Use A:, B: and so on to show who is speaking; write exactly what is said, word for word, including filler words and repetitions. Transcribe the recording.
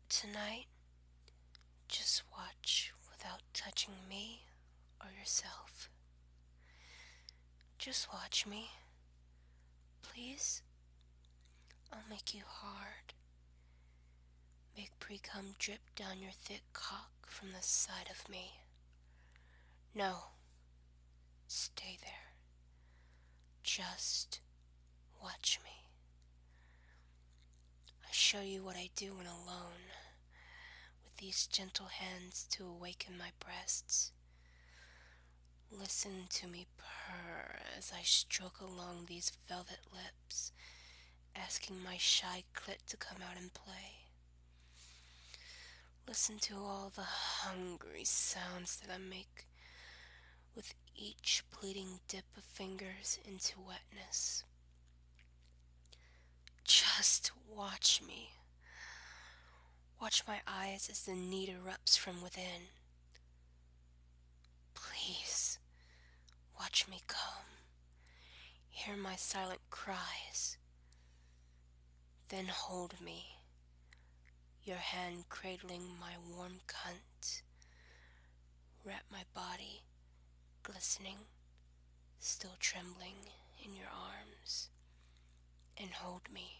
A: Tonight, just watch without touching me or yourself. Just watch me, please. I'll make you hard. Make pre-cum drip down your thick cock from the side of me. No, stay there. Just watch me. I show you what I do when alone, with these gentle hands to awaken my breasts. Listen to me purr as I stroke along these velvet lips, asking my shy clit to come out and play. Listen to all the hungry sounds that I make with each pleading dip of fingers into wetness. Just watch me. Watch my eyes as the need erupts from within. Please, watch me come. Hear my silent cries. Then hold me, your hand cradling my warm cunt. Wrap my body, glistening, still trembling in your arms, and hold me.